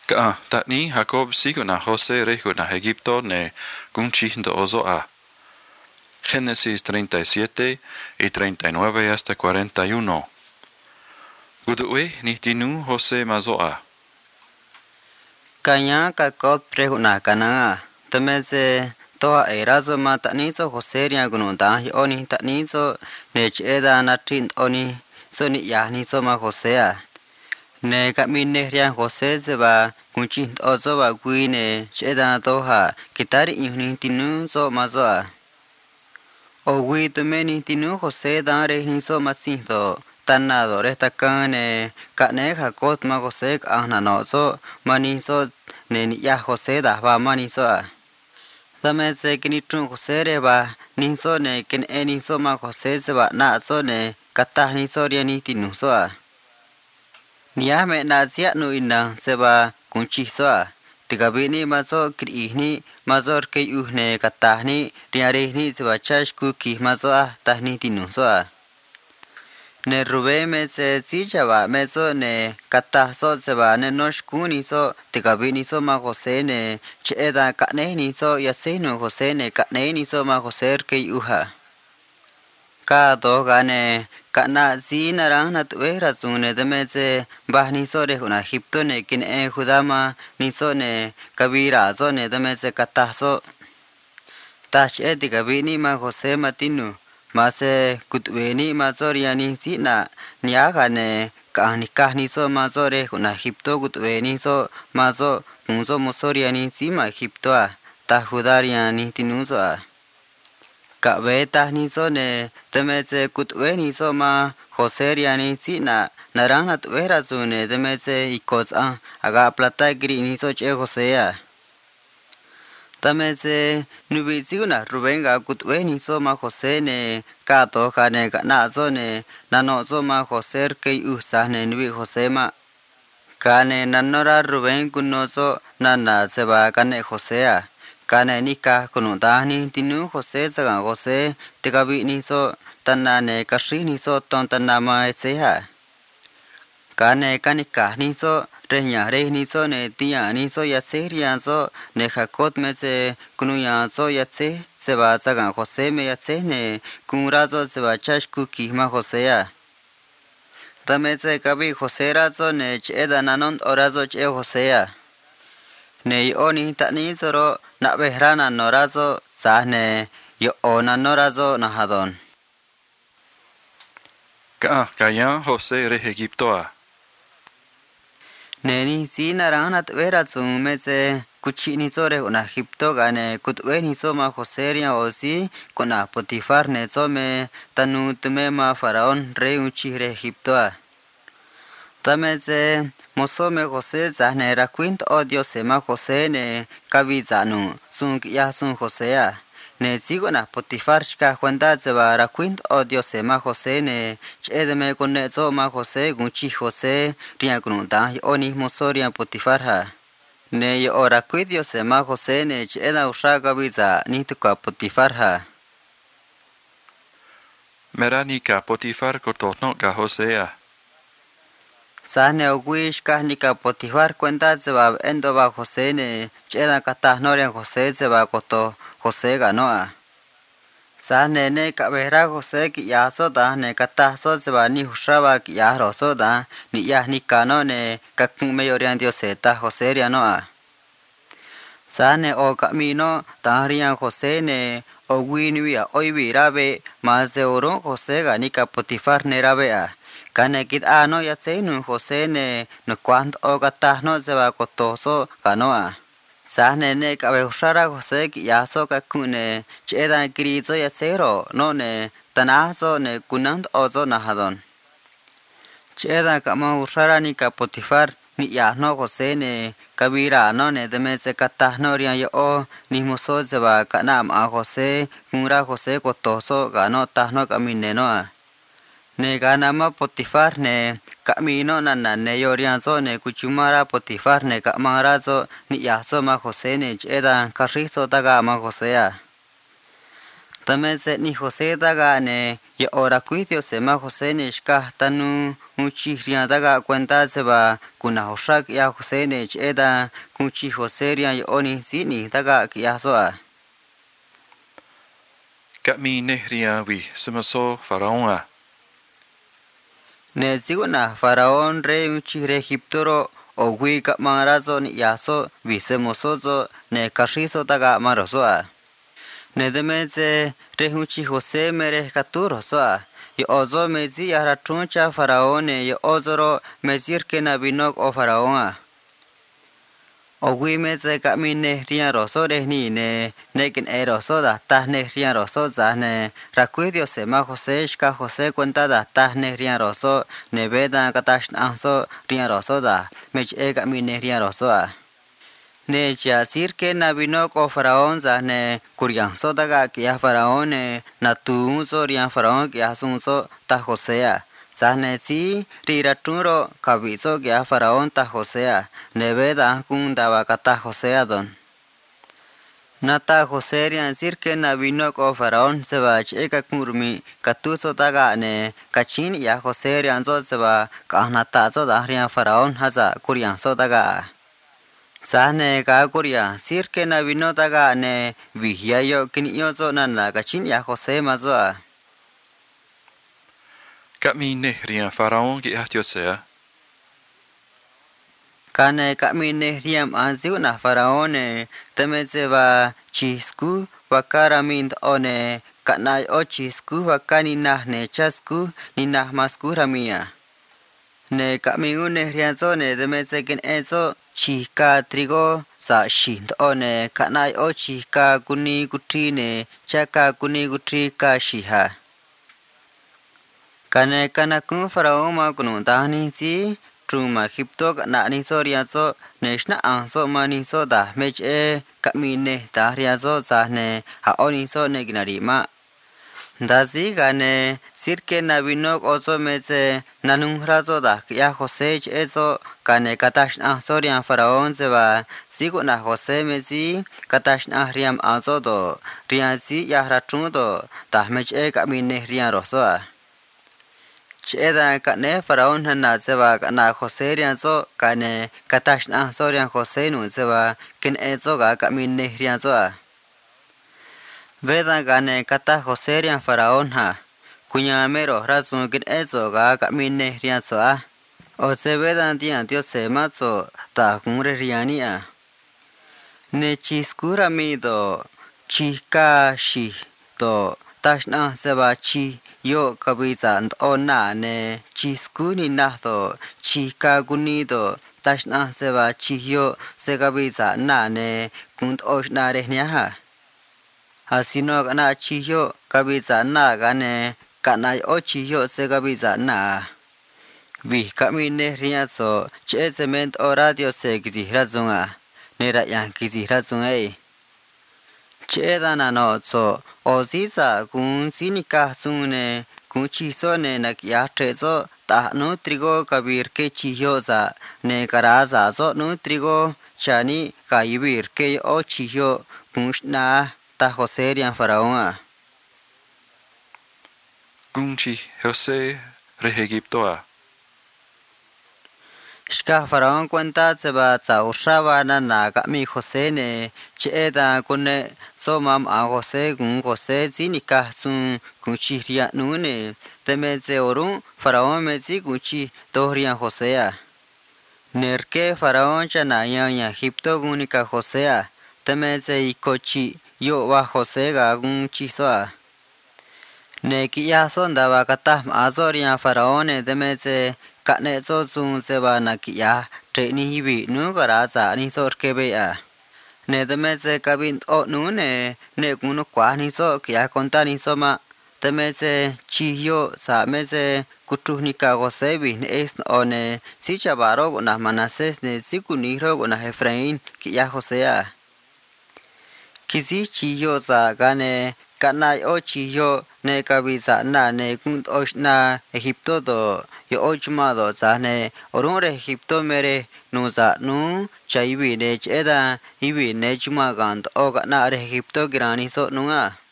Tani Jacob siguna José rejuna Egipto ne gunchindo ozoa. Génesis 37 y 39 hasta 41. Gudue nihtinu José mazoa. Kanya Jacob rejuna kana. Tamese toa erazo ma tanizo José ria gununda oni tanizo ne cheda natrin oni soni yahni so ma José. Ne kamine ria José se va kunchin ozo va guine cheda toha kitari ihni tinu so mazoa. O gui tumeni tinu José dare ni so masinto tanado resta kane kane Jacob ma José ahna no so mani so ne ni ya José da va mani so a. Tame se kini tun José re va ni so ne ken eni so ma José se va na so ne kata ni so ria ni tinu so a. Nia me na sia nu ina se va kunchi so a. Tiga bini mazo kriihni mazor ke uhne katahni riarehni se va chash kuki mazo a tahni tinu so a. Ne rube me se si chava me so ne katah so se va ne nosh kuni so tiga bini so ma José ne cheda kanehni so yasenu José ne kanehni so ma José ke uha. Ka do gane kana si narang na tuwe razune de me se bahni so re huna Egipto ne kin judama ni so ne kabira so ne de me se katah so tach tiga bini ma José matinu ma se kutweni ma so riani si na niaga ne kahni so ma so re huna Egipto kutweni so ma so kunso mosoriani si ma Egipto a ta judariani tinu so a. Ka beta ni so ne teme se kutweni so ma José riani si na naranga tuera sune teme se ikos aga plata gri ni so che José a. Tame se nubi siguna rubenga kutweni so ma José ne ka to kane ka na so ne nano so ma José ke usa ne nubi José ma kane nanora ruben kuno so nana se va kane José a. Kane nika kunundani tinu José saga José tigabi ni so tanane kashi ni so ton tanama eseha. Kane kanika ni so reña re ni so ne tia ni so ya seria so ne Jacob me se kunuya so ya se va saga José me ya se ne kunrazo se va chash kuki ma José a. Tame se kabi José razo ne cheda nanon orazo che José a. Ne oni tani soro na behrana norazo sahne yo ona norazo nahadon. Kaya José re Egipto a. Neni si narana tvera me se kuchini sore una Egipto gane kutweni so ma José ria osi kona Potifar ne so me tanu tume ma faraón rey uchi re Egipto a. Tame se mosome José zahne raquint odio se ma José ne kabizanu sun ya sun José a. Ne sigona Potifar shka cuenta se va raquint odio se ma José ne chedeme con ne so ma José gunchi José ria kununda oni mosoria Potifar ha. Ne yo raquidio se ma José ne cheda usha kabiza ni tuka Potifar ha. Meranika Potifar kototno ka José a. Sahne oguish kahnika Potifar cuenta se va endo va José ne cheda katah noria José se va koto José ganoa. Sahne ne kabera José ki yaso da ne katah so se va ni hushaba ki yahro so da ni yah ni kano ne kakun mayorian dioseta José rianoa. Sahne o camino tahrian José ne o guinuia oibi rabe más de oro José ganika Potifar ne rabea. Kane kit ano ya seinu José ne no cuant o katah no se va kotoso ganoa. Sahne ne kabe ushara José ki yaso kakune cheda kirizo ya sero no ne tanazo ne kunant ozo nahadon. Cheda kama ushara ni ka Potifar ni yahno José ne kabira no ne deme se katah no ria yo o ni moso se va kanam a José kunra José kotoso gano tahno kamine noa. Ne ganama Potifar ne camino nana ne yorianzo ne kuchumara Potifar ne kamarazo ni yaso ma José ne cheda karizo daga ma José a. Tame se ni José daga ne yo ora cuidio se ma José ne shka tanu kunchi rian daga cuenta se va kuna hoshak ya José ne cheda kunchi José rian yoni sini daga kia soa Kami nehria vi sumaso faraona. ne siguna faraón rey kunchi re Egiptoro o wi kapmarazo ni yaso vi semosozo ne kashiso daga marosoa ne demeze re kunchi José mere katuro soa y ozo mezi yara tuncha faraone y ozoro mezir que nabinok o faraona o wi meze kamine rian roso ni ne neken eroso da tahne rian roso za ne rakuidio se ma José shka José cuenta da tahne rian roso ne veda katash anso rian roso da mech e kamine rian roso a ne chasir que nabinok o faraón za ne kurianso daga kia faraone na tuunso rian faraón kia sunso ta Josea Sahne si riraturo kabiso kia faraón ta Josea neveda kun daba kata Josea don Nata José rian sir que nabinok o faraón se va cheka kurmi katuso daga ne kachin ya José rian so se va kahnata so da rian faraón haza kurianso daga Sahne ka kuria sir que nabino daga ne vihiayo kinyo so nana kachin ya José mazoa Kami nehria faraon ki Josea. Kane kami nehriam ansiu na faraone temetse va chisku wakaramind one kanai o chisku wakani nah ne chasku ni nah masku ramia ne kami unehrian so ne temetse ken eso chika trigo sa shind one kanai o chika kuni kutrine chaka kuni kutri ka shiha Kane kanakun faraoma kunu dahni si Truma Egipto na ni so riazo neshna anso mani so da mech e kamine da riazo za ne ha oni so ne ginarima Dazi gane sirke nabinok ozo meze nanung razo da ya José eso kane katashna so rian faraon se va sigo na José mezi katashna riam azo do rianzi ya ratun do da mech e kamine rian rosoa Cheda kane faraón hana seba kana José rian so kane katashna so rian José nu seba ken eso ga kamine rian so Veda kane kata José rian faraón ha kuñamero razun ken eso ga kamine rian so o se veda tian Dios se mazo ta kunre riania ne chiskura mi do chika shi do tashna seba chi Yo kabisa ona ne chiskuni nahdo chika gunido tashna seba chihyo se kabisa na ne kunt oshna rehniaha Hasino kana chihyo kabisa na gane kana o chihyo se kabisa na Vi kamine riaso che cement o radio se gizihrazunga nera yang gizihrazunga Cheda na no so o sisa kun sinika sune kun chiso ne nakia trezo ta no trigo kabir ke chiyoza ne karaza so no trigo chani kaibir ke o chiyo kunshna ta José rian faraón Kunchi José re Egiptoa. Shka faraón cuenta se va a usaba na kami José ne cheda kune so mam a José kun José sinika sun kunchi ria nune temeze orun faraón mezi kunchi tohrian José Nerke faraón chana ya Egipto kunika José temeze ikochi yo wa José ga kunchi soa Neki ya son daba kata azorian faraón temeze Kane so sun seba na kia treni hibi nu garaza ni so kebea ne demese kabin o nu ne kunu kwa ni so kia konta ni so ma demese chihyo sa mese kutuhnika gosebi ne es one si chabaro na manases ne sikuniro na Efraín kia Josea kisi chihyo sa gane kanai o chihyo ne kabisa na ne kunt oshna Egipto do yo ochmado zane orun re Egipto mere nu za nu chaibi ne cheda ibi ne chuma gant o na re Egipto grani so nunga